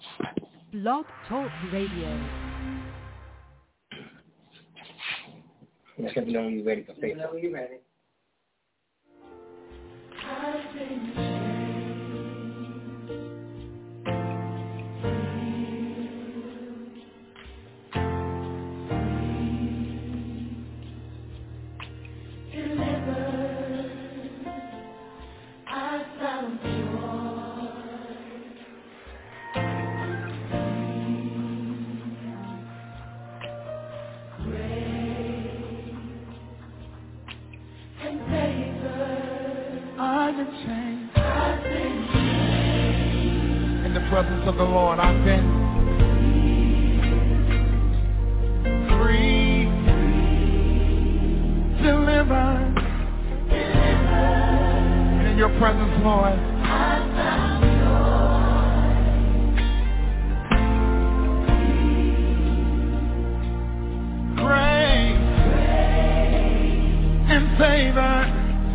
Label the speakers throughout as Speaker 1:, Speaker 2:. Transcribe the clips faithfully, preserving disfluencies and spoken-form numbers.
Speaker 1: Blog Talk Radio.
Speaker 2: Just let me know when you're ready for faith.
Speaker 3: Let me know when you're ready.
Speaker 4: In the presence of the Lord, I've been free, delivered, and in your presence, Lord, I found joy, grace, and favor.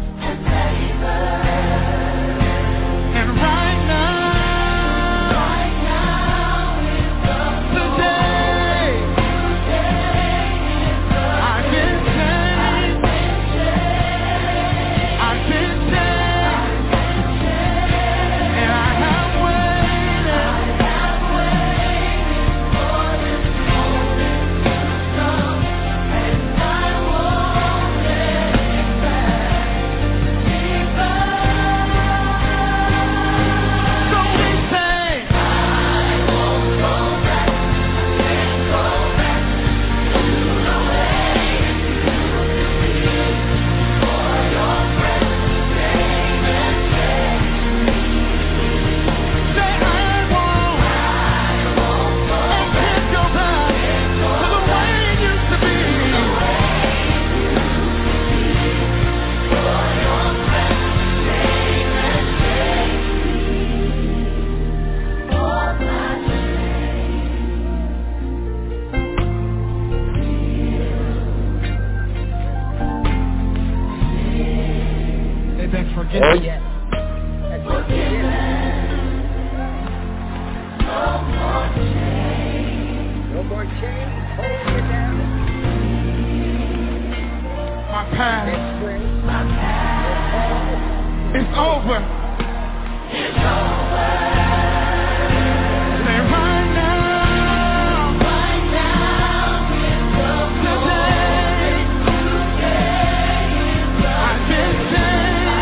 Speaker 2: Oh, yes.
Speaker 3: That's what it is. No more chains. No more chains holding me down.
Speaker 4: My past.
Speaker 3: My past.
Speaker 4: It's over.
Speaker 3: It's over.
Speaker 4: Say right now.
Speaker 3: Right now. It's over. Today. Today.
Speaker 4: I've been saved.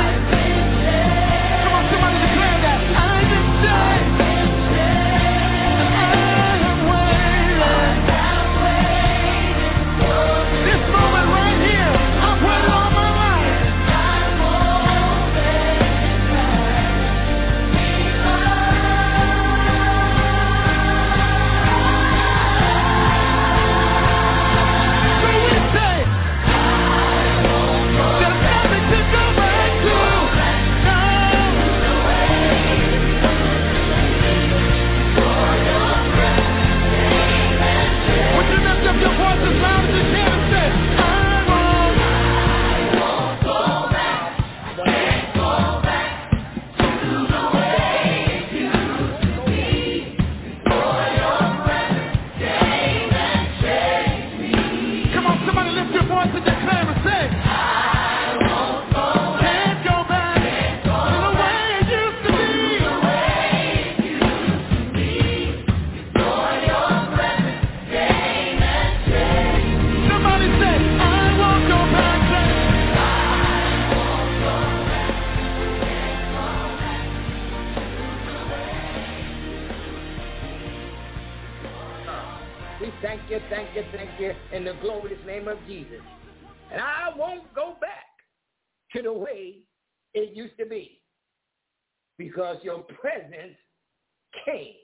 Speaker 3: In the glorious name of Jesus. And I won't go back to the way it used to be because your presence came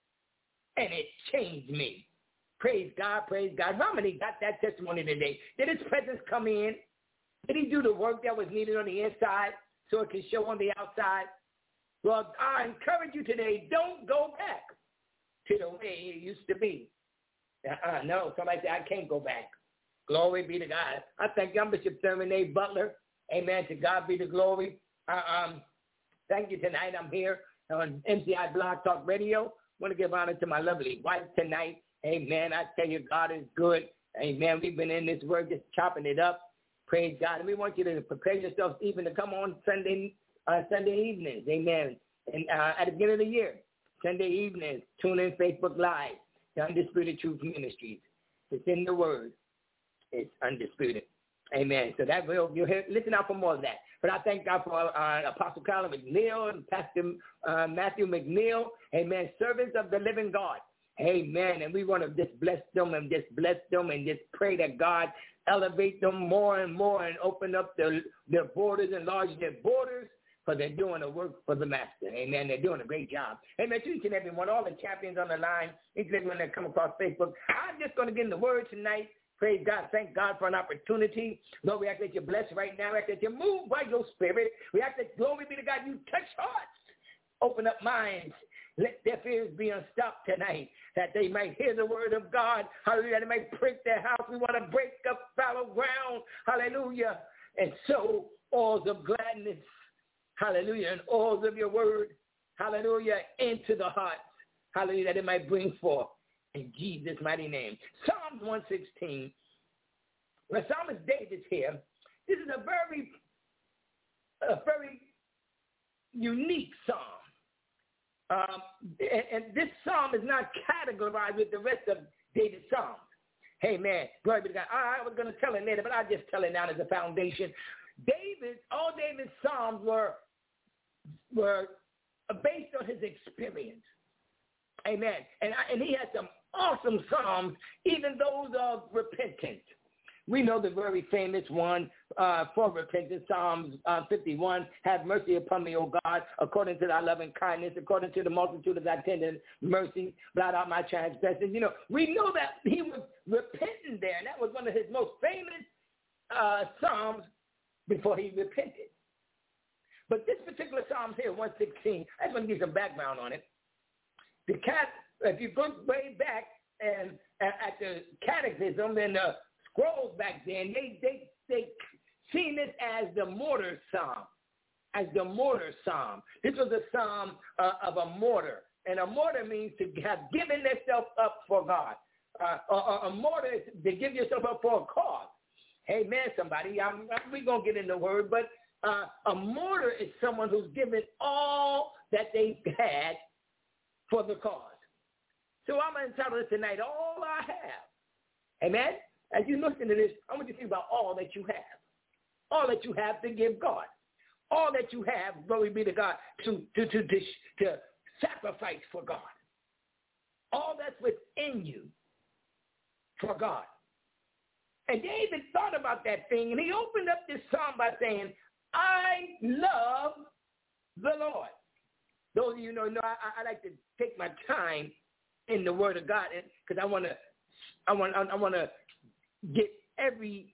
Speaker 3: and it changed me. Praise God, praise God. How many got that testimony today? Did his presence come in? Did he do the work that was needed on the inside so it can show on the outside? Well, I encourage you today, don't go back to the way it used to be. Uh-uh, no, somebody say, I can't go back. Glory be to God. I thank you. I'm Bishop Thurman A. Butler. Amen. To God be the glory. Uh, um, thank you tonight. I'm here on M C I Blog Talk Radio want to give honor to my lovely wife tonight. Amen. I tell you, God is good. Amen. We've been in this word just chopping it up. Praise God. And we want you to prepare yourselves even to come on Sunday uh, Sunday evenings. Amen. And uh, at the beginning of the year, Sunday evenings, tune in Facebook Live, the Undisputed Truth Ministries. It's in the word. It's undisputed. Amen. So that will, you'll hear, listen out for more of that. But I thank God for uh, Apostle Colin McNeil and Pastor uh, Matthew McNeil. Amen. Servants of the living God. Amen. And we want to just bless them and just bless them and just pray that God elevate them more and more and open up their, their borders, enlarge their borders, for they're doing the work for the master. Amen. They're doing a great job. Amen. To each and every one, all the champions on the line, each and every one that come across Facebook. I'm just going to get in the word tonight. Praise God. Thank God for an opportunity. Lord, we ask that you bless right now. We ask that you move by your spirit. We ask that, glory be to God, you touch hearts. Open up minds. Let their fears be unstopped tonight, that they might hear the word of God. Hallelujah. That they might break their house. We want to break up fallow ground. Hallelujah. And sow oils of gladness. Hallelujah. And oils of your word. Hallelujah. Into the hearts. Hallelujah. That it might bring forth. In Jesus' mighty name. Psalms one sixteen. The psalmist David's here. This is a very, a very unique psalm. Um, and, and this psalm is not categorized with the rest of David's psalms. Hey, man, glory be to God. I, I was going to tell it later, but I'll just tell it now as a foundation. David, all David's psalms were, were based on his experience. Amen. And, I, and he had some awesome psalms, even those of repentance. We know the very famous one uh, for repentance, Psalms uh, fifty-one, have mercy upon me, O God, according to thy loving kindness, according to the multitude of thy tender mercy, blot out my transgressions. You know, we know that he was repenting there, and that was one of his most famous uh, Psalms before he repented. But this particular Psalm here, one sixteen, I just want to give some background on it. The cat, if you go way back and at the catechism and the scrolls back then, they they they seen this as the martyr psalm, as the martyr psalm. This was a psalm uh, of a martyr, and a martyr means to have given themselves up for God. Uh, a, a martyr is to give yourself up for a cause. Amen, somebody. I'm, I'm, we're gonna get in the word, but uh, a martyr is someone who's given all that they had for the cause. So I'm going to tell you tonight all I have. Amen? As you listen to this, I want you to think about all that you have. All that you have to give God. All that you have, glory be to God, to, to, to, to, to sacrifice for God. All that's within you for God. And David thought about that thing, and he opened up this psalm by saying, I love the Lord. Those of you know, know I, I like to take my time in the Word of God, because I want to, I want, I want to get every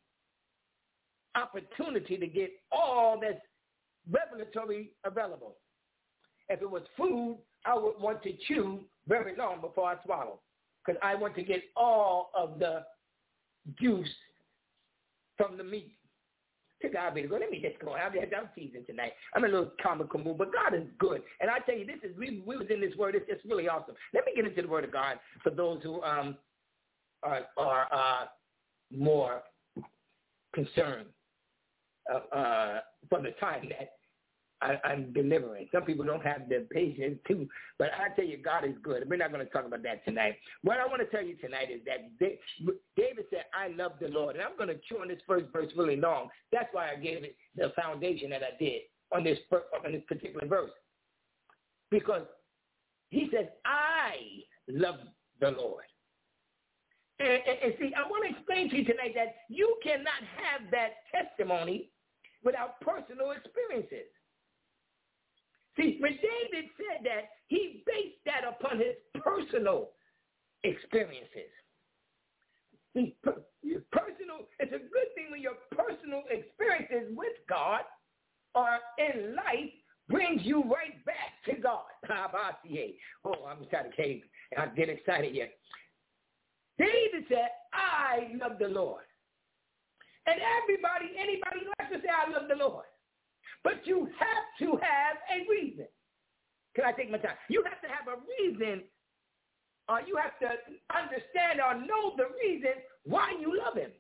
Speaker 3: opportunity to get all that's revelatory available. If it was food, I would want to chew very long before I swallow, because I want to get all of the juice from the meat. To God be the glory. Let me just go. I'm, I'm teasing tonight. I'm a little comical mood, but God is good. And I tell you, this is we, we was in this word. It's just really awesome. Let me get into the word of God for those who um are are uh, more concerned uh, uh, for the time that I, I'm delivering. Some people don't have the patience too, but I tell you, God is good. We're not going to talk about that tonight. What I want to tell you tonight is that David said, I love the Lord. And I'm going to chew on this first verse really long. That's why I gave it the foundation that I did on this, on this particular verse. Because he says, I love the Lord. And, and, and see, I want to explain to you tonight that you cannot have that testimony without personal experiences. See, when David said that, he based that upon his personal experiences. See, per, personal, it's a good thing when your personal experiences with God or in life brings you right back to God. Oh, I'm trying to cave. I get excited here. David said, I love the Lord. And everybody, anybody likes to say, I love the Lord. But you have to have a reason. Can I take my time? You have to have a reason or you have to understand or know the reason why you love him.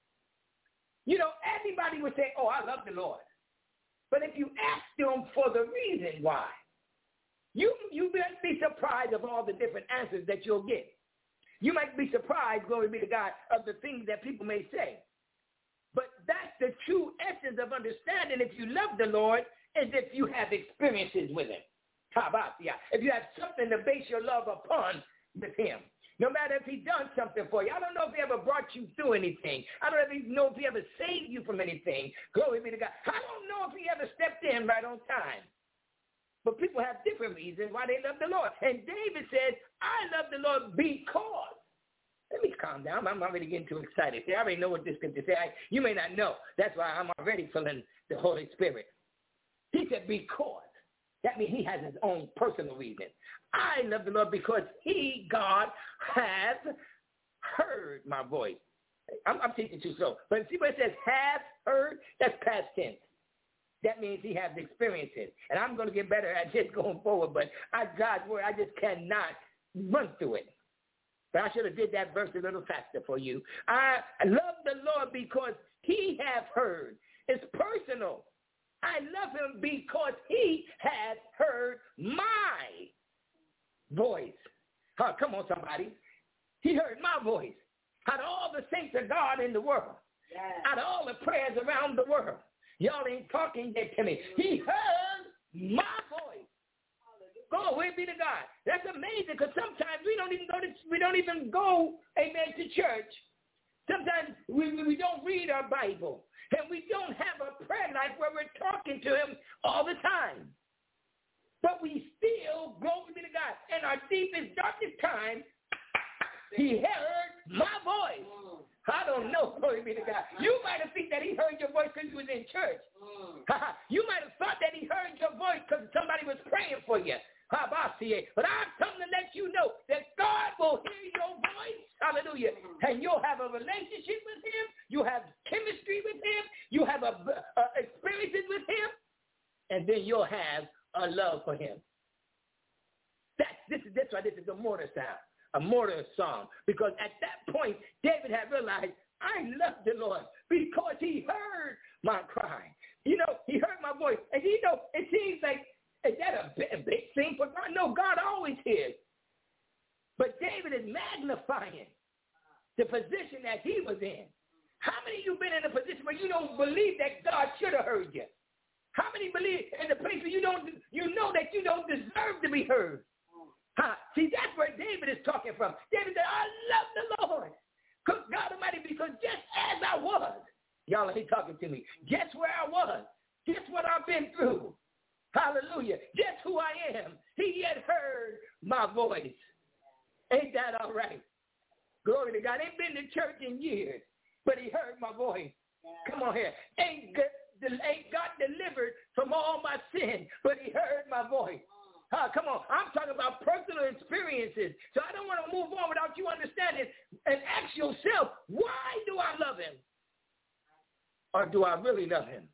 Speaker 3: You know, everybody would say, oh, I love the Lord. But if you ask them for the reason why, you, you might be surprised of all the different answers that you'll get. You might be surprised, glory be to God, of the things that people may say. But that's the true essence of understanding if you love the Lord is if you have experiences with him. How about that? If you have something to base your love upon with him. No matter if he's done something for you. I don't know if he ever brought you through anything. I don't know if he ever saved you from anything. Glory be to God. I don't know if he ever stepped in right on time. But people have different reasons why they love the Lord. And David said, I love the Lord because. Let me calm down. I'm already getting too excited. See, I already know what this scripture says. You may not know. That's why I'm already feeling the Holy Spirit. He said because. That means he has his own personal reason. I love the Lord because he, God, has heard my voice. I'm, I'm teaching too slow. But see what it says, has heard? That's past tense. That means he has experiences. And I'm going to get better at this going forward, but I, God's word, I just cannot run through it. But I should have did that verse a little faster for you. I love the Lord because he has heard. It's personal. I love him because he has heard my voice. Oh, come on, somebody. He heard my voice. Out of all the saints of God in the world, yes. Out of all the prayers around the world, y'all ain't talking yet to me. He heard my voice. Glory be to God. That's amazing because sometimes we don't even go to we don't even go, amen, to church. Sometimes we, we don't read our Bible. And we don't have a prayer life where we're talking to him all the time. But we still, glory be to God, in our deepest, darkest time, he heard my voice. I don't know, glory be to God. You might have think that he heard your voice because you was in church. You might have thought that he heard your voice because somebody was praying for you. But I'm coming to let you know that God will hear your voice. Hallelujah. And you'll have a relationship with him. You'll have chemistry with him. You'll have a, a experiences with him. And then you'll have a love for him. That's, this is that's why this is a mortar sound, a mortar song. Because at that point, David had realized, I love the Lord because he heard my cry. You know, he heard my voice. And you know, it seems like, is that a big, a big thing for God? No, God always hears. But David is magnifying the position that he was in. How many of you been in a position where you don't believe that God should have heard you? How many believe in the place where you don't, you know that you don't deserve to be heard? Huh? See, that's where David is talking from. David said, I love the Lord. God Almighty, because just as I was, y'all ain't talking to me, just where I was, just what I've been through. Hallelujah. Just who I am. He had heard my voice. Ain't that all right? Glory to God. Ain't been to church in years, but he heard my voice. Come on here. Ain't, ain't got delivered from all my sin, but he heard my voice. Uh, come on. I'm talking about personal experiences. So I don't want to move on without you understanding and ask yourself, why do I love him? Or do I really love him?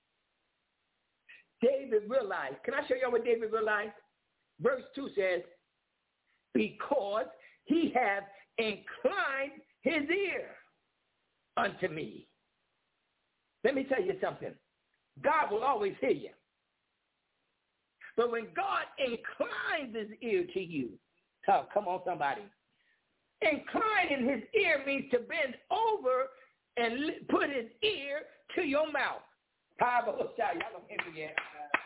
Speaker 3: David realized, can I show y'all what David realized? Verse two says, because he hath inclined his ear unto me. Let me tell you something. God will always hear you. But when God inclines his ear to you, oh, come on, somebody. Inclining his ear means to bend over and put his ear to your mouth. Y'all don't hear me yet.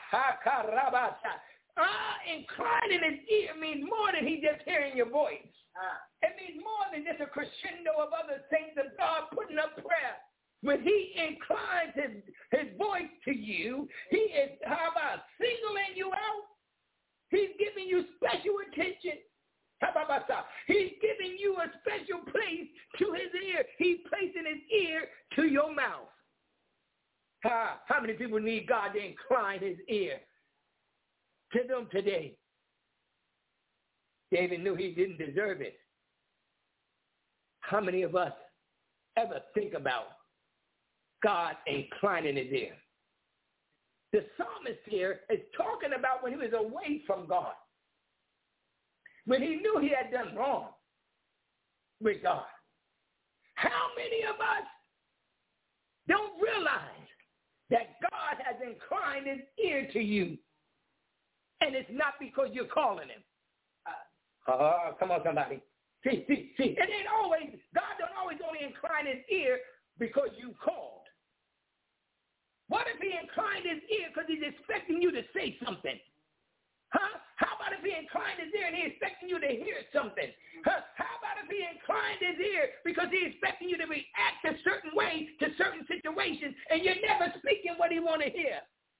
Speaker 3: Ah, inclining his ear means more than he just hearing your voice. It means more than just a crescendo of other things of God putting up prayer. When he inclines his, his voice to you, he is, how about, singling you out? He's giving you special attention. How about that? He's giving you a special place to his ear. He's placing his ear to your mouth. How, how many people need God to incline his ear to them today? David knew he didn't deserve it. How many of us ever think about God inclining his ear? The psalmist here is talking about when he was away from God. when he knew he had done wrong with God. How many of us don't realize that God has inclined his ear to you, and it's not because you're calling him? Uh, uh, come on, somebody. See, see, see. It ain't always, God don't always only incline his ear because you called. What if he inclined his ear because he's expecting you to say something? Huh? How about if he inclined his ear and he's expecting you to hear something? Huh? How about if he inclined his ear because he's expecting you to react a certain way to certain situations and you're never speaking what he want to hear?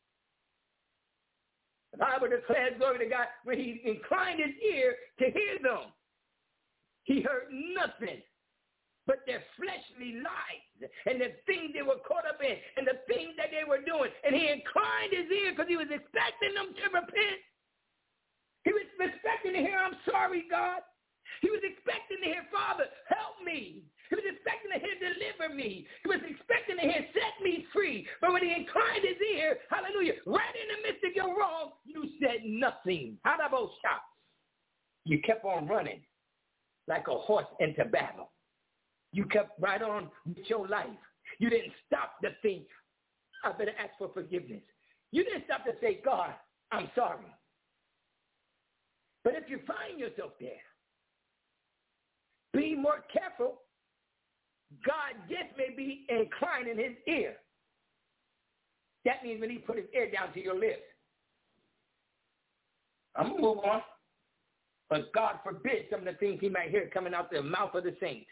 Speaker 3: The Bible declares, glory to God, when he inclined his ear to hear them, he heard nothing but their fleshly lives and the things they were caught up in and the things that they were doing. And he inclined his ear because he was expecting them to repent. He was expecting to hear, I'm sorry, God. He was expecting to hear, Father, help me. He was expecting to hear, deliver me. He was expecting to hear, set me free. But when he inclined his ear, hallelujah, right in the midst of your wrong, you said nothing. Hadabosha. You kept on running like a horse into battle. You kept right on with your life. You didn't stop to think, I better ask for forgiveness. You didn't stop to say, God, I'm sorry. But if you find yourself there, be more careful. God just may be inclining his ear. That means when he put his ear down to your lips. I'm going to move on. But God forbid some of the things he might hear coming out the mouth of the saints.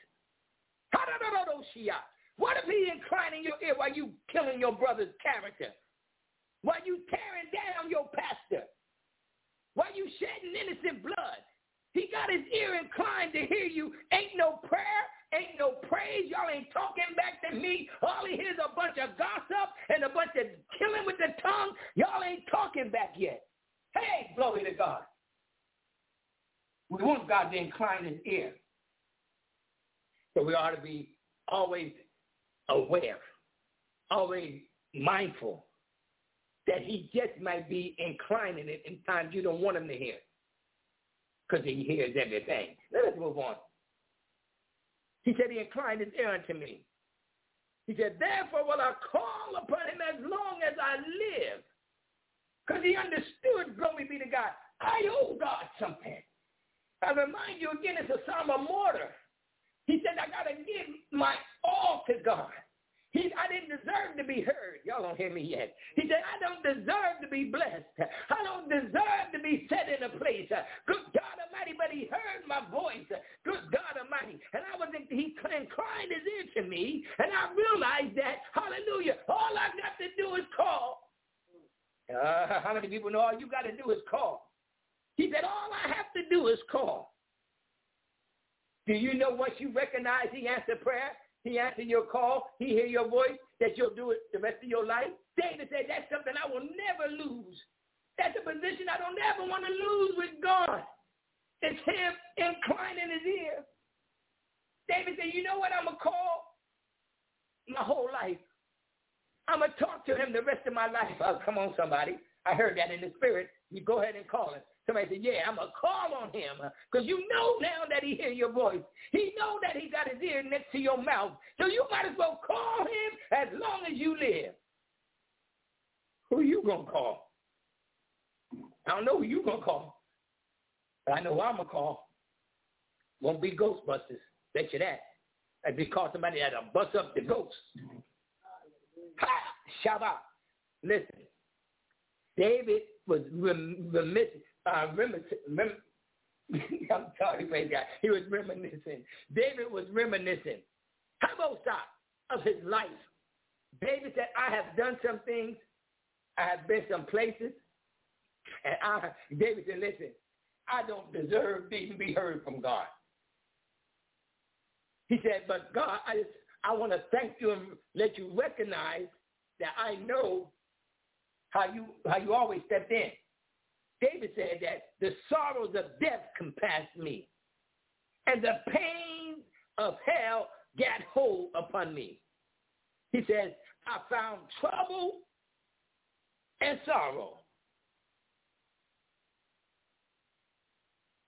Speaker 3: What if he inclining your ear while you killing your brother's character? While you tearing down your pastor? While you shedding innocent blood? He got his ear inclined to hear you. Ain't no prayer, ain't no praise. Y'all ain't talking back to me. All he hears a bunch of gossip and a bunch of killing with the tongue. Y'all ain't talking back yet. Hey, glory to God. We want God to incline his ear. So we ought to be always aware, always mindful that he just might be inclining it in times you don't want him to hear, because he hears everything. Let us move on. He said he inclined his ear unto me. He said, therefore will I call upon him as long as I live. Because he understood, glory be to God, I owe God something. I remind you again, it's a psalm of martyr. He said, I got to give my all to God. He, I didn't deserve to be heard. Y'all don't hear me yet. He said, I don't deserve to be blessed. I don't deserve to be set in a place. Good God Almighty, but he heard my voice. Good God Almighty. And I was, he inclined his ear to me, and I realized that, hallelujah, all I got to do is call. Uh, how many people know all you got to do is call? He said, all I have to do is call. Do you know once you recognize he answered prayer, he answered your call, he hear your voice, that you'll do it the rest of your life? David said, that's something I will never lose. That's a position I don't ever want to lose with God. It's him inclining his ear. David said, you know what I'm going to call my whole life? I'm going to talk to him the rest of my life. Oh, come on, somebody. I heard that in the spirit. You go ahead and call him. Somebody said, yeah, I'm going to call on him because you know now that he hear your voice. He know that he got his ear next to your mouth. So you might as well call him as long as you live. Who you going to call? I don't know who you going to call. But I know who I'm going to call. Won't be Ghostbusters. Bet you that. I'd be called somebody that'll bust up the ghosts. Ha! Shabbat. Listen. David was remiss. Uh, remiss, rem, I'm sorry, praise God. He was reminiscing. David was reminiscing. How about stop of his life? David said, I have done some things. I have been some places. And I, David said, listen, I don't deserve to even be heard from God. He said, but God, I just, I want to thank you and let you recognize that I know how you how you always stepped in. David said that the sorrows of death compassed me, and the pains of hell got hold upon me. He says, I found trouble and sorrow.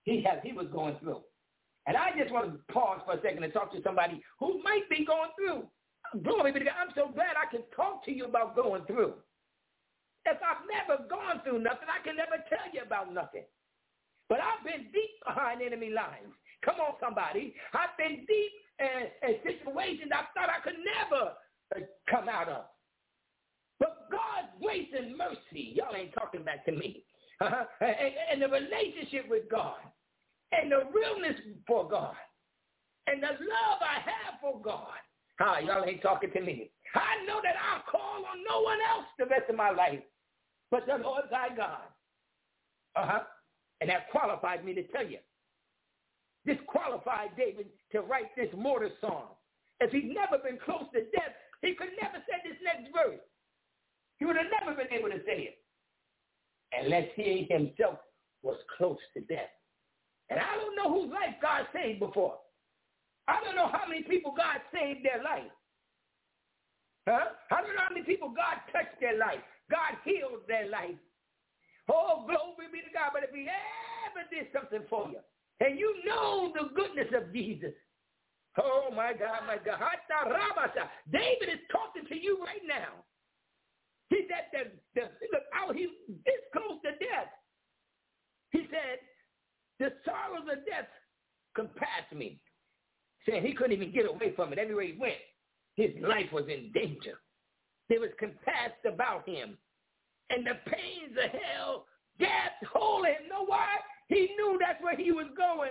Speaker 3: he has, he was going through. And I just want to pause for a second and talk to somebody who might be going through. Glory be to God. I'm so glad I can talk to you about going through. If I've never gone through nothing, I can never tell you about nothing. But I've been deep behind enemy lines. Come on, somebody. I've been deep in, in situations I thought I could never come out of. But God's grace and mercy, y'all ain't talking back to me, uh-huh. and, and the relationship with God, and the realness for God, and the love I have for God, ah, y'all ain't talking to me. I know that I'll call on no one else the rest of my life but the Lord thy God. Uh-huh. And that qualified me to tell you. This qualified David to write this mortar song. If he'd never been close to death, he could never say this next verse. He would have never been able to say it unless he himself was close to death. And I don't know whose life God saved before. I don't know how many people God saved their life. Huh? I don't know how many people God touched their life. God healed their life. Oh, glory be to God. But if he ever did something for you, and you know the goodness of Jesus, oh, my God, my God. David is talking to you right now. He said, that the, look, out, he's this close to death. He said, the sorrows of death compassed me. Saying he couldn't even get away from it. Everywhere he went, his life was in danger. There was compassed about him. And the pains of hell gasped hold of him. Know why? He knew that's where he was going.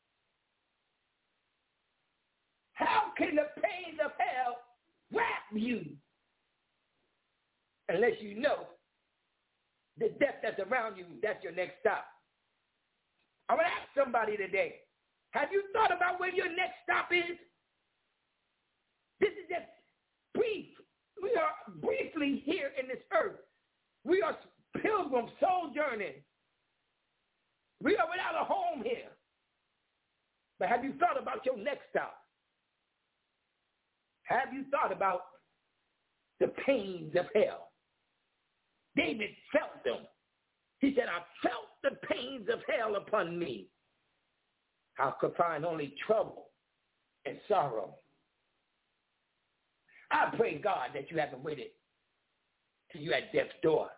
Speaker 3: How can the pains of hell wrap you unless you know the death that's around you, that's your next stop? I want to ask somebody today, have you thought about where your next stop is? This is just brief. We are briefly here in this earth. We are pilgrims sojourning. We are without a home here. But have you thought about your next stop? Have you thought about the pains of hell? David felt them. He said, I felt the pains of hell upon me. I could find only trouble and sorrow. I pray, God, that you haven't waited till you at death's door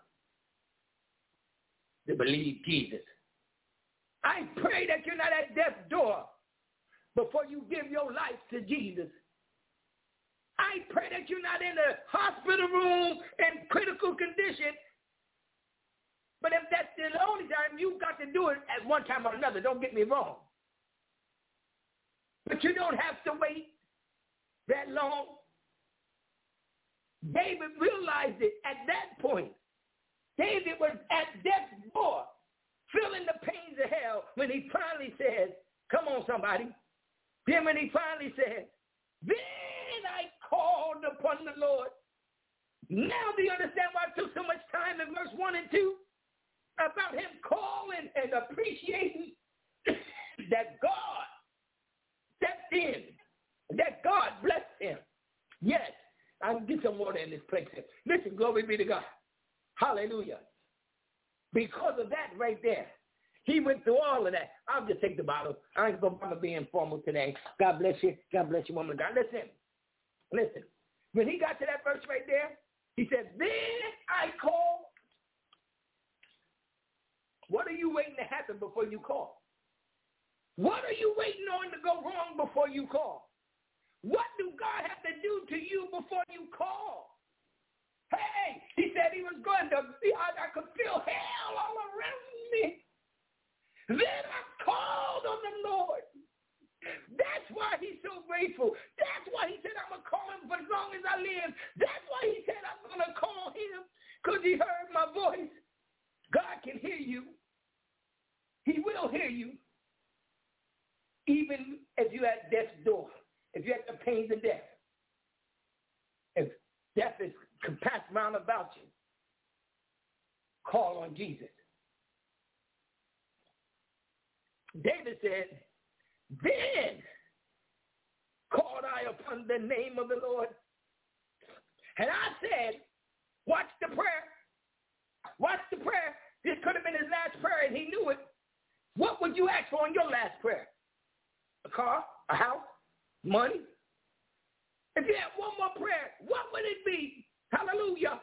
Speaker 3: to believe Jesus. I pray that you're not at death's door before you give your life to Jesus. I pray that you're not in a hospital room in critical condition. But if that's the only time, you've got to do it at one time or another. Don't get me wrong. But you don't have to wait that long. David realized it at that point. David was at death's door, feeling the pains of hell when he finally said, come on, somebody. Then when he finally said, then I called upon the Lord. Now do you understand why it took so much time in verse one and two? About him calling and appreciating that God stepped in, that God blessed him. Yes, I can get some water in this place. Listen, glory be to God. Hallelujah. Because of that right there, he went through all of that. I'll just take the bottle. I ain't going to be informal today. God bless you. God bless you, woman of God. Listen. Listen. When he got to that verse right there, he said, then I called. What are you waiting to happen before you call? What are you waiting on to go wrong before you call? What do God have to do to you before you call? Hey, he said he was going to, I, I could feel hell all around me. Then I called on the Lord. That's why he's so grateful. That's why he said, I'm going to call him for as long as I live. That's why he said, I'm going to call him because he heard my voice. God can hear you. He will hear you. Even if you're at death's door. If you're at the pains of death. If death is compassed round about you. Call on Jesus. David said, then called I upon the name of the Lord. And I said, watch the prayer. Watch the prayer. This could have been his last prayer, and he knew it. What would you ask for in your last prayer? A car? A house? Money? If you had one more prayer, what would it be? Hallelujah.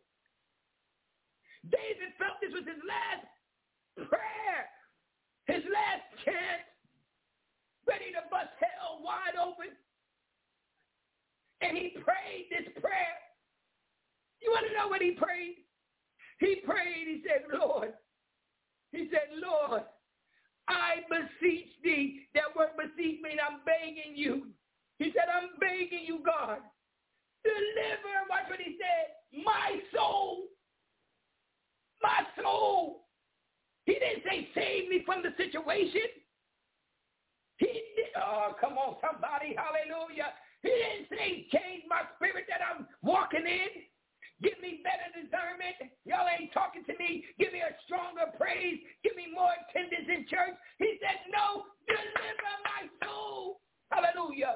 Speaker 3: David felt this was his last prayer, his last chance, ready to bust hell wide open. And he prayed this prayer. You want to know what he prayed? He prayed, he said, Lord, he said, Lord, I beseech thee. That word beseech means I'm begging you. He said, I'm begging you, God. Deliver, watch what he said, my soul. My soul. He didn't say save me from the situation. He did, oh, come on, somebody, hallelujah. He didn't say change my spirit that I'm walking in. Give me better discernment. Y'all ain't talking to me. Give me a stronger praise. Give me more attendance in church. He said, no, deliver my soul. Hallelujah.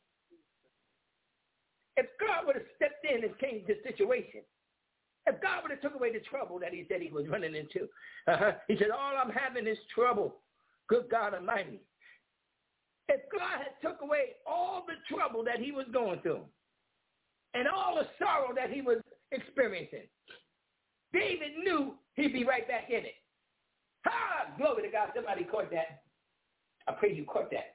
Speaker 3: If God would have stepped in and changed the situation, if God would have took away the trouble that he said he was running into, uh-huh, he said, all I'm having is trouble. Good God Almighty. If God had took away all the trouble that he was going through and all the sorrow that he was experiencing, David knew he'd be right back in it. Ah, glory to God. Somebody caught that. I pray you caught that.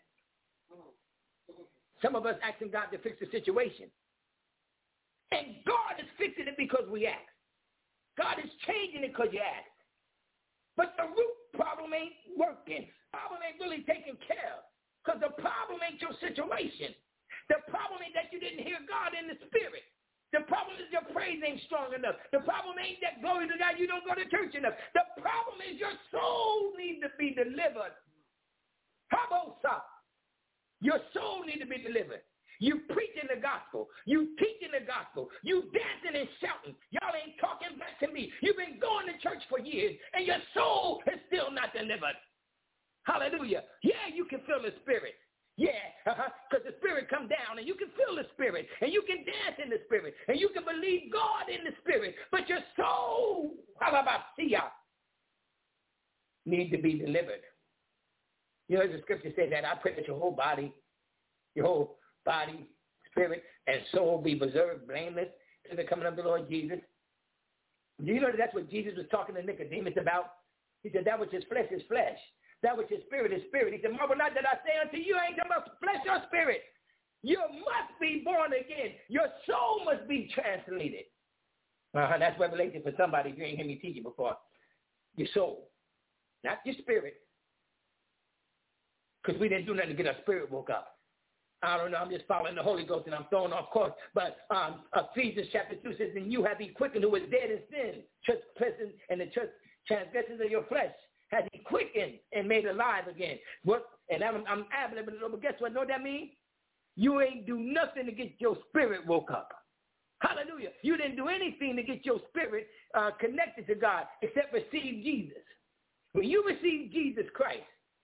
Speaker 3: Some of us asking God to fix the situation. And God is fixing it because we ask. God is changing it because you ask. But the root problem ain't working. The problem ain't really taken care of. Because the problem ain't your situation. The problem ain't that you didn't hear God in the spirit. The problem is your praise ain't strong enough. The problem ain't that, glory to God, you don't go to church enough. The problem is your soul needs to be delivered. How about so? Your soul needs to be delivered. You preaching the gospel. You teaching the gospel. You dancing and shouting. Y'all ain't talking back to me. You've been going to church for years, and your soul is still not delivered. Hallelujah. Yeah, you can feel the spirit. Yeah, because uh-huh, the spirit come down, and you can feel the spirit, and you can dance in the spirit, and you can believe God in the spirit, but your soul, halabasia, need to be delivered. You know, the scripture says that I pray that your whole body, your whole body, spirit, and soul be preserved blameless to the coming of the Lord Jesus. Do you know that that's what Jesus was talking to Nicodemus about? He said that which is flesh is flesh. That which is spirit is spirit. He said, marvel not that I say unto you, I ain't talking about flesh or spirit. You must be born again. Your soul must be translated. Uh-huh, that's revelation for somebody if you ain't heard me teach it before. Your soul, not your spirit. Because we didn't do nothing to get our spirit woke up. I don't know, I'm just following the Holy Ghost and I'm throwing off course. But um, Ephesians chapter two says, and you have he quickened who was dead in sin, church present, and the church transgressions of your flesh has he quickened and made alive again. What? And I'm, I'm adding, but guess what? Know what that means? You ain't do nothing to get your spirit woke up. Hallelujah. You didn't do anything to get your spirit uh, connected to God except receive Jesus. When you receive Jesus Christ,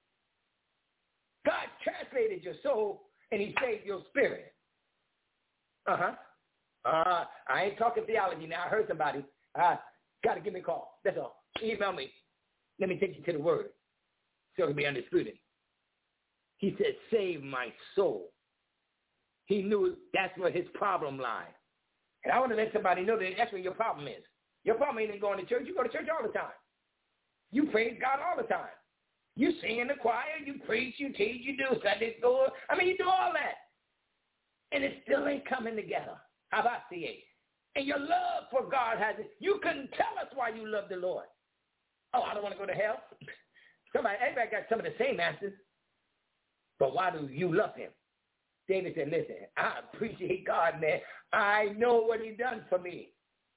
Speaker 3: God translated your soul and he saved your spirit. Uh-huh. Uh, I ain't talking theology now. I heard somebody. Uh, got to give me a call. That's all. Email me. Let me take you to the word so it can be understood. He said, save my soul. He knew that's where his problem lied. And I want to let somebody know that that's where your problem is. Your problem ain't going to church. You go to church all the time. You praise God all the time. You sing in the choir, you preach, you teach, you do Sunday school. I mean, you do all that. And it still ain't coming together. How about C A? And your love for God has it. You couldn't tell us why you love the Lord. Oh, I don't want to go to hell. Somebody, everybody got some of the same answers. But why do you love him? David said, listen, I appreciate God, man. I know what he done for me.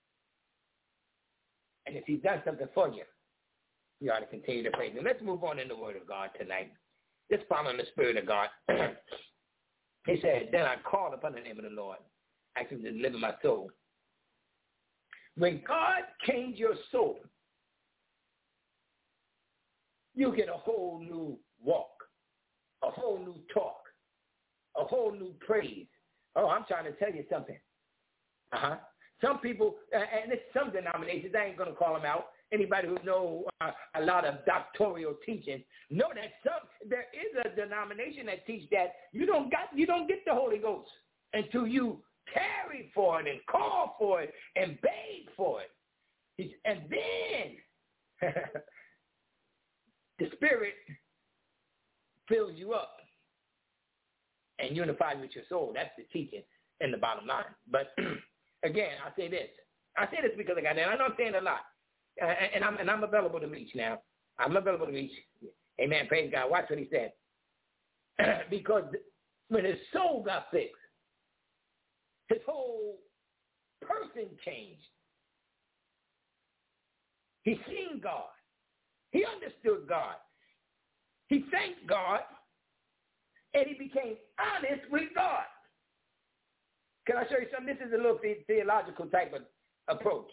Speaker 3: And if he's done something for you, you ought to continue to praise him. Let's move on in the word of God tonight. Just following the spirit of God. He said, then I called upon the name of the Lord, actually to deliver my soul. When God changed your soul, you get a whole new walk, a whole new talk, a whole new praise. Oh, I'm trying to tell you something. Uh-huh. Some people, uh, and it's some denominations, I ain't going to call them out, anybody who know uh, a lot of doctoral teaching know that some there is a denomination that teach that you don't got you don't get the Holy Ghost until you tarry for it and call for it and beg for it, and then the Spirit fills you up and unifies with your soul. That's the teaching in the bottom line. But again, I say this. I say this because I got that. I know I'm saying a lot. Uh, and I'm and I'm available to reach now. I'm available to reach. Amen. Praise God. Watch what he said. Because when his soul got fixed, his whole person changed. He seen God. He understood God. He thanked God, and he became honest with God. Can I show you something? This is a little the- theological type of approach.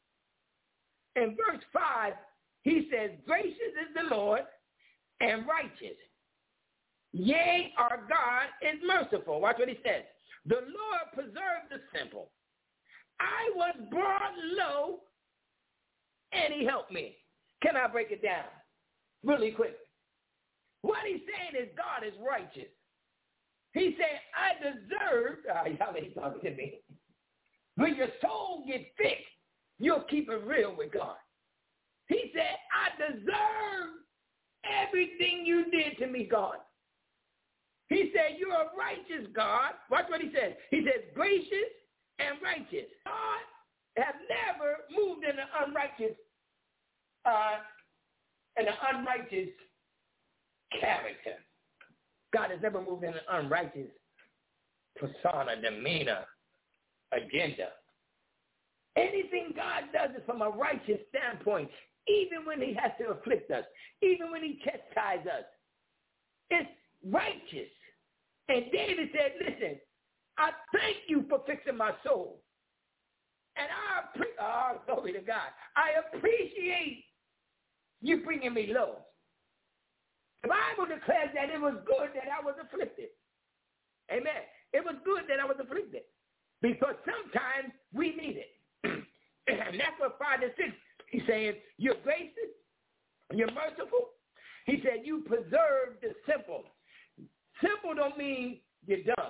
Speaker 3: In verse five, he says, gracious is the Lord and righteous. Yea, our God is merciful. Watch what he says. The Lord preserved the simple. I was brought low, and he helped me. Can I break it down really quick? What he's saying is God is righteous. He said, I deserve, uh, y'all ain't talking to me. When your soul gets sick, you'll keep it real with God. He said, I deserve everything you did to me, God. He said, you're a righteous God. Watch what he says. He says, gracious and righteous. God has never moved in an unrighteous, uh, in an unrighteous character. God has never moved in an unrighteous persona, demeanor, agenda. Anything God does is from a righteous standpoint, even when he has to afflict us, even when he chastises us. It's righteous. And David said, listen, I thank you for fixing my soul. And I appreciate, oh, glory to God, I appreciate you bringing me low. The Bible declares that it was good that I was afflicted. Amen. It was good that I was afflicted because sometimes we need it. And that's what five and six, he's saying, you're gracious, you're merciful. He said, you preserve the simple. Simple don't mean you're dumb.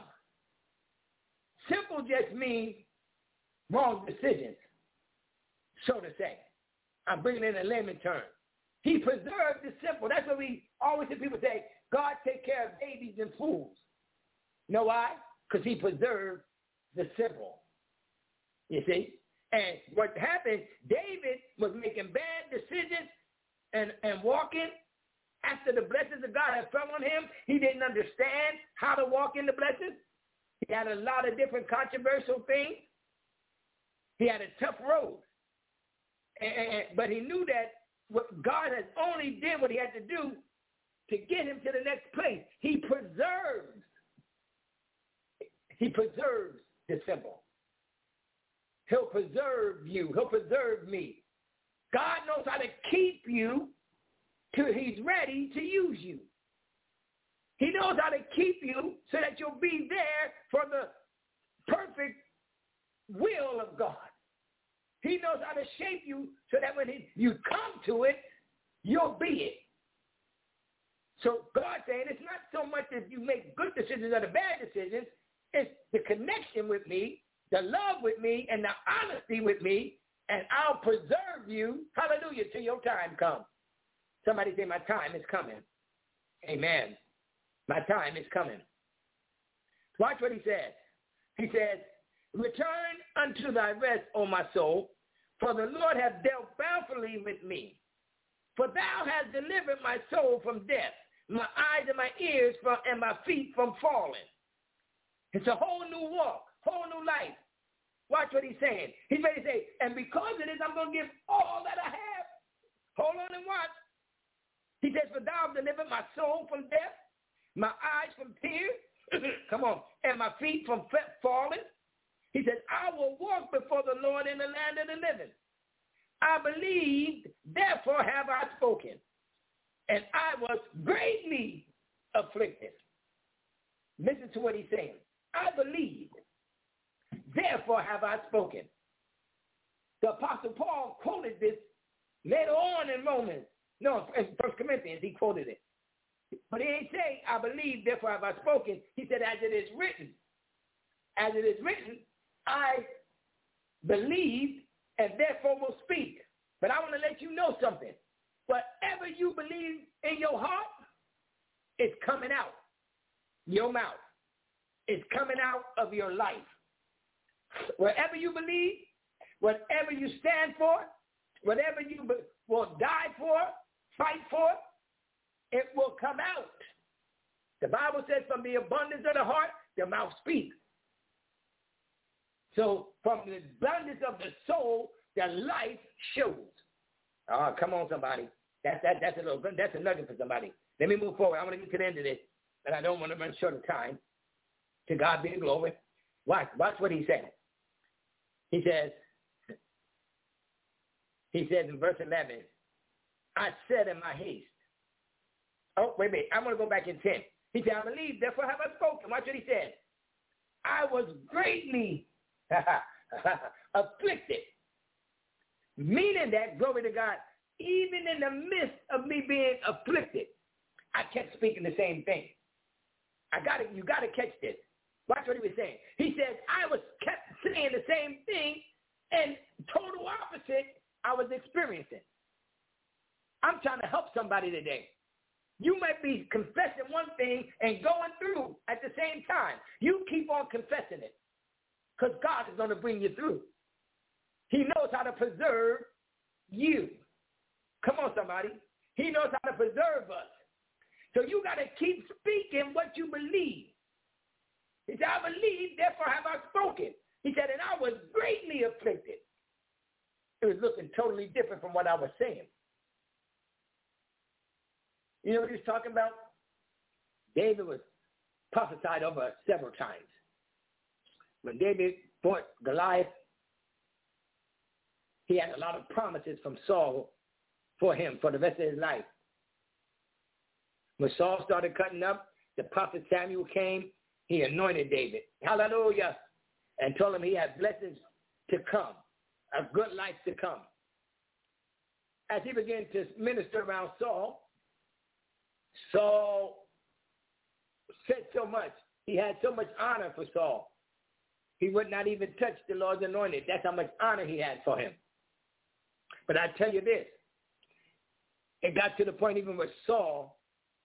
Speaker 3: Simple just means wrong decisions, so to say. I'm bringing in a layman term. He preserved the simple. That's what we always hear people say, God take care of babies and fools. You know why? Because he preserved the simple. You see? And what happened, David was making bad decisions and, and walking after the blessings of God had fell on him. He didn't understand how to walk in the blessings. He had a lot of different controversial things. He had a tough road. And, but he knew that what God has only did what he had to do to get him to the next place. He preserves. He preserves the simple. He'll preserve you. He'll preserve me. God knows how to keep you till he's ready to use you. He knows how to keep you so that you'll be there for the perfect will of God. He knows how to shape you so that when he, you come to it, you'll be it. So God saying it's not so much if you make good decisions or the bad decisions, it's the connection with me, the love with me, and the honesty with me, and I'll preserve you, hallelujah, till your time comes. Somebody say, my time is coming. Amen. My time is coming. Watch what he says. He says, return unto thy rest, O my soul, for the Lord hath dealt bountifully with me. For thou hast delivered my soul from death, my eyes and my ears from, and my feet from falling. It's a whole new walk, whole new life. Watch what he's saying. He's ready to say, and because of this, I'm going to give all that I have. Hold on and watch. He says, for thou hast delivered my soul from death, my eyes from tears, come on, and my feet from falling. He says, I will walk before the Lord in the land of the living. I believed, therefore have I spoken. And I was greatly afflicted. Listen to what he's saying. I believed, therefore have I spoken. The Apostle Paul quoted this Later on in Romans, no, in First Corinthians, he quoted it. But he didn't say, I believe, therefore have I spoken. He said, as it is written. As it is written, I believe and therefore will speak. But I want to let you know something. Whatever you believe in your heart, it's coming out your mouth. It's coming out of your life. Whatever you believe, whatever you stand for, whatever you be, will die for, fight for, it will come out. The Bible says from the abundance of the heart, the mouth speaks. So from the abundance of the soul, the life shows. Oh, come on, somebody. That's that. That's a little. That's a nugget for somebody. Let me move forward. I want to get to the end of this, and I don't want to run short of time. To God be the glory. Watch. Watch what he said. He says. He says in verse eleven, I said in my haste. Oh, wait a minute. I'm going to go back in ten. He said, I believe, therefore have I spoken. Watch what he said. I was greatly afflicted. Meaning that, glory to God, even in the midst of me being afflicted, I kept speaking the same thing. I got to, you got to catch this. Watch what he was saying. He says, I was kept saying the same thing, and total opposite I was experiencing. I'm trying to help somebody today. You might be confessing one thing and going through at the same time. You keep on confessing it because God is going to bring you through. He knows how to preserve you. Come on, somebody. He knows how to preserve us. So you got to keep speaking what you believe. He said, I believe, therefore have I spoken. He said, and I was greatly afflicted. It was looking totally different from what I was saying. You know what he was talking about? David was prophesied over several times. When David fought Goliath, he had a lot of promises from Saul for him for the rest of his life. When Saul started cutting up, the prophet Samuel came. He anointed David. Hallelujah. And told him he had blessings to come, a good life to come. As he began to minister around Saul, Saul said so much. He had so much honor for Saul. He would not even touch the Lord's anointed. That's how much honor he had for him. But I tell you this, it got to the point even with Saul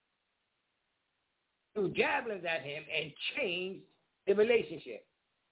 Speaker 3: threw javelins at him and changed the relationship.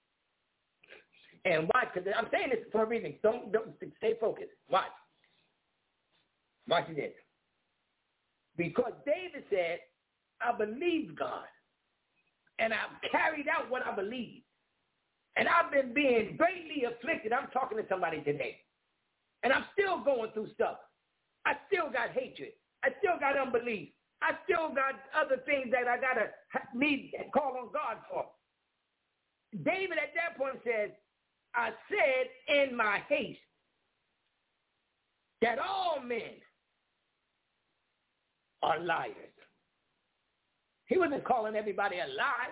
Speaker 3: And watch, because I'm saying this for a reason. Don't, don't stay focused. Watch. Watch this. Because David said, I believe God, and I've carried out what I believe. And I've been being greatly afflicted. I'm talking to somebody today. And I'm still going through stuff. I still got hatred. I still got unbelief. I still got other things that I got to need and call on God for. David at that point says, I said in my haste that all men are liars. He wasn't calling everybody a lie.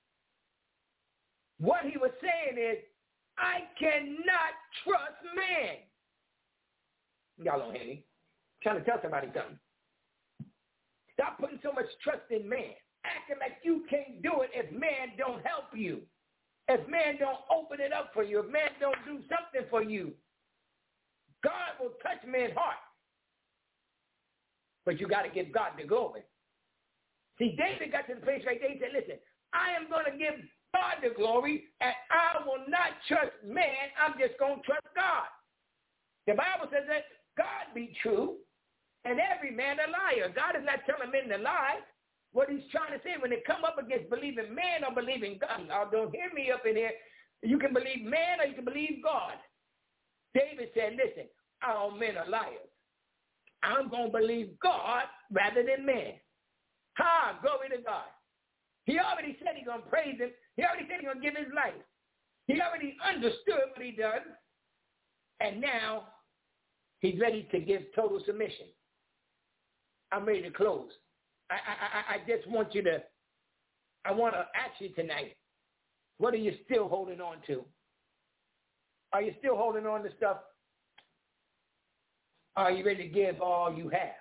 Speaker 3: What he was saying is, I cannot trust man. Y'all don't hear me. I'm trying to tell somebody something. Stop putting so much trust in man. Acting like you can't do it if man don't help you. If man don't open it up for you. If man don't do something for you. God will touch man's heart. But you got to give God the glory. See, David got to the place right there. He said, listen, I am going to give God the glory, and I will not trust man. I'm just going to trust God. The Bible says that God be true, and every man a liar. God is not telling men to lie. What he's trying to say, when they come up against believing man or believing God, now don't hear me up in here. You can believe man or you can believe God. David said, listen, all men are liars. I'm going to believe God rather than man. Ha, glory to God. He already said he's going to praise him. He already said he's going to give his life. He already understood what he does. And now he's ready to give total submission. I'm ready to close. I, I, I just want you to, I want to ask you tonight, what are you still holding on to? Are you still holding on to stuff? Are you ready to give all you have?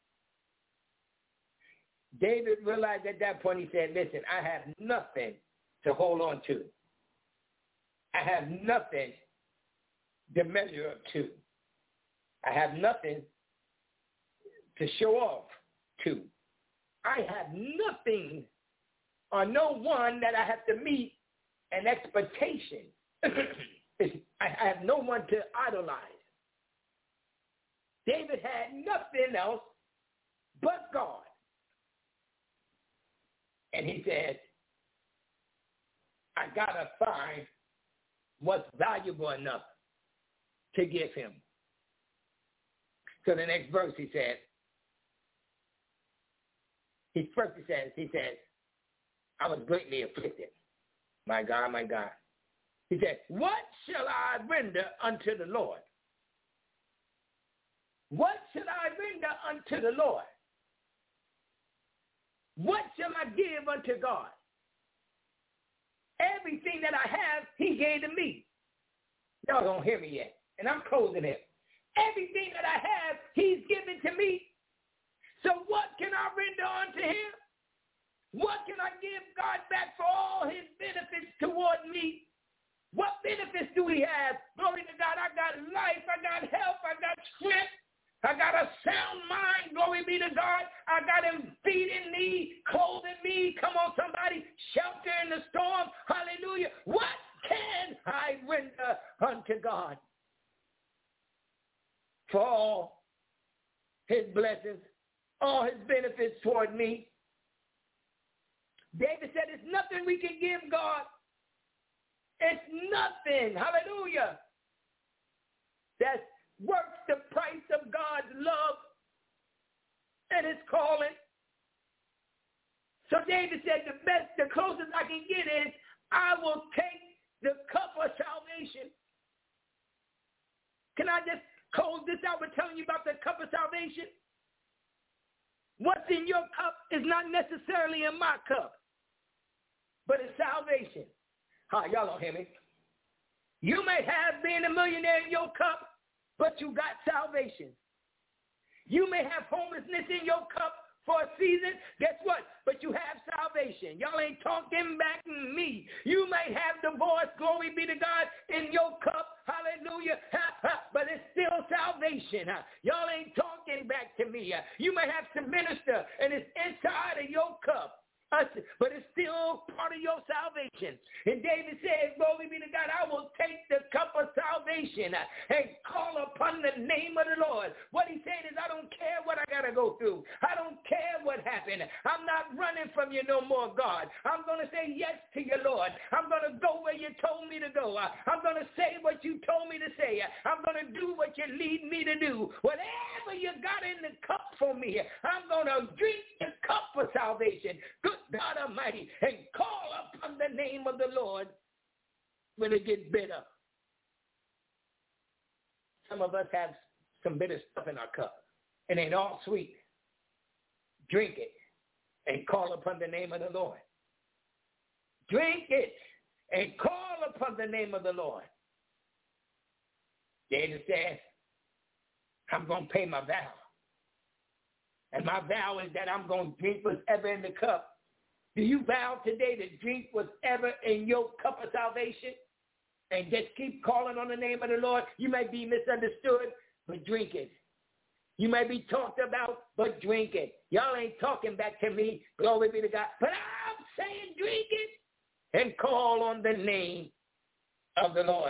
Speaker 3: David realized at that point, he said, listen, I have nothing to hold on to. I have nothing to measure up to. I have nothing to show off to. I have nothing or no one that I have to meet an expectation. I have no one to idolize. David had nothing else but God. And he said, I got to find what's valuable enough to give him. So the next verse he said, he first he says, he says, I was greatly afflicted. My God, my God. He said, what shall I render unto the Lord? What shall I render unto the Lord? What shall I give unto God? Everything that I have, he gave to me. Y'all don't hear me yet. And I'm closing it. Everything that I have, he's given to me. So what can I render unto him? What can I give God back for all his benefits toward me? What benefits do we have? Glory to God. I got life. I got health. I got strength. I got a sound mind. Glory be to God. I got him feeding me, clothing me. Come on, somebody. Shelter in the storm. Hallelujah. What can I render unto God for all his blessings, all his benefits toward me? David said, it's nothing we can give God. It's nothing. Hallelujah. That's worth the price of God's love and his calling. So David said, the best, the closest I can get is, I will take the cup of salvation. Can I just close this out with telling you about the cup of salvation? What's in your cup is not necessarily in my cup, but it's salvation. Hi, y'all don't hear me. You may have been a millionaire in your cup, but you got salvation. You may have homelessness in your cup for a season. Guess what? But you have salvation. Y'all ain't talking back to me. You may have divorce, glory be to God, in your cup. Hallelujah. But it's still salvation. Y'all ain't talking back to me. You may have some minister, and it's inside of your cup. But it's still part of your salvation. And David says, glory be to God, I will take the cup of salvation and call upon the name of the Lord. What he's saying is, I don't care what I got to go through. I don't care what happened. I'm not running from you no more, God. I'm going to say yes to you, Lord. I'm going to go where you told me to go. I'm going to say what you told me to say. I'm going to do what you lead me to do. Whatever you got in the cup for me, I'm going to drink the cup of salvation. Good God Almighty, and call upon the name of the Lord when it gets bitter. Some of us have some bitter stuff in our cup. It ain't all sweet. Drink it and call upon the name of the Lord. Drink it and call upon the name of the Lord. David says, I'm going to pay my vow. And my vow is that I'm going to drink whatever in the cup. Do you vow today to drink whatever in your cup of salvation and just keep calling on the name of the Lord? You may be misunderstood, but drink it. You may be talked about, but drink it. Y'all ain't talking back to me. Glory be to God. But I'm saying drink it and call on the name of the Lord.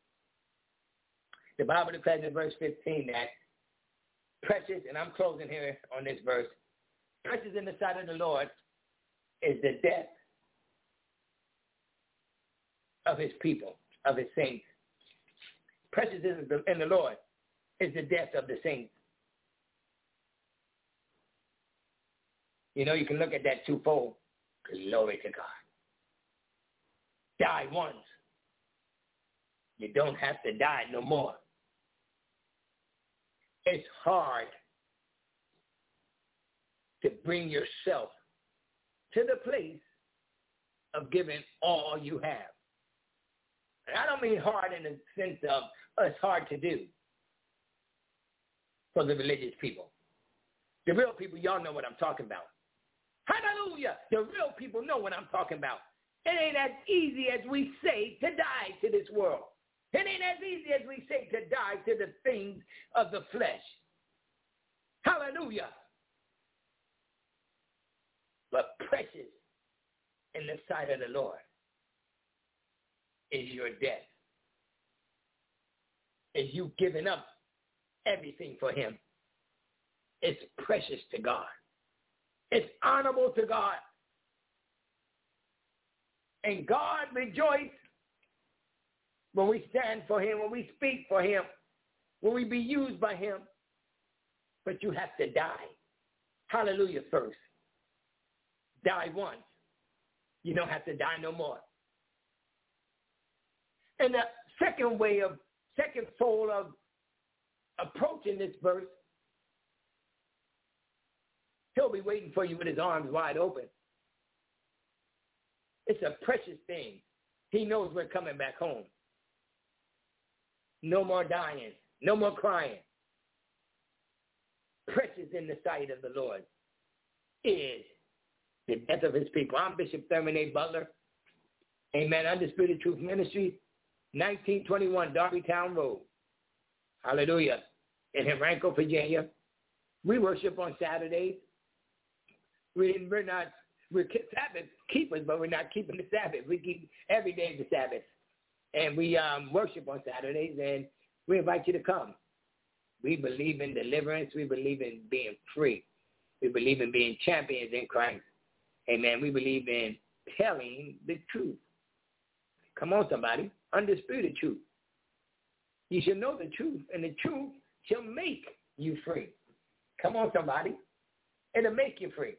Speaker 3: The Bible declares in verse fifteen that precious, and I'm closing here on this verse, precious in the sight of the Lord is the death of his people, of his saints. Precious in the Lord is the death of the saints. You know, you can look at that twofold. Glory to God. Die once. You don't have to die no more. It's hard to bring yourself to the place of giving all you have. And I don't mean hard in the sense of, oh, it's hard to do. for the religious people. The real people, y'all know what I'm talking about. Hallelujah. The real people know what I'm talking about. It ain't as easy as we say to die to this world. It ain't as easy as we say to die to the things of the flesh. Hallelujah. But precious in the sight of the Lord is your death. Is you giving up everything for him. It's precious to God. It's honorable to God. And God rejoices when we stand for him, when we speak for him, when we be used by him. But you have to die. Hallelujah first. Die once. You don't have to die no more. And the second way of, second fold of approaching this verse, he'll be waiting for you with his arms wide open. It's a precious thing. He knows we're coming back home. No more dying. No more crying. Precious in the sight of the Lord is the death of his people. I'm Bishop Thurman A. Butler. Amen. Undisputed Truth Ministry, nineteen twenty-one Darbytown Road. Hallelujah. In Henrico, Virginia. We worship on Saturdays. We, we're not, we're Sabbath keepers, but we're not keeping the Sabbath. We keep every day the Sabbath. And we um, worship on Saturdays, and we invite you to come. We believe in deliverance. We believe in being free. We believe in being champions in Christ. Amen. We believe in telling the truth. Come on, somebody. Undisputed truth. You shall know the truth, and the truth shall make you free. Come on, somebody. It'll make you free.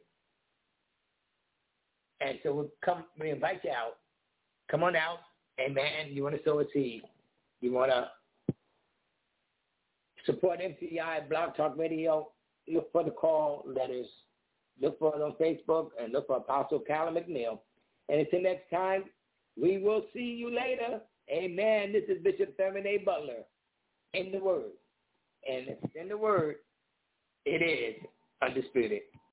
Speaker 3: And so we'll come, we invite you out. Come on out. Amen. You want to sow a seed. You want to support M C I Blog Talk Radio. Look for the call letters. Look for it on Facebook and look for Apostle Callum McNeil. And until next time, we will see you later. Amen. This is Bishop Thurman A. Butler in the Word. And if it's in the Word, it is undisputed.